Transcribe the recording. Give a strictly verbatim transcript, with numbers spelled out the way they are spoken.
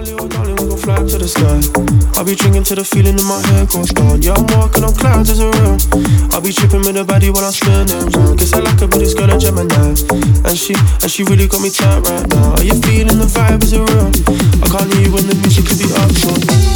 little darling, we gon' fly to the sky. I'll be drinking till the feeling in my head goes gone. Yeah, I'm walking on clouds as a real. I'll be tripping with the body while I'm spinning round. Guess I like her, but this girl a Gemini. And she, and she really got me tight right now. Are you feeling the vibe, is it real? I can't hear you when the music could be up, so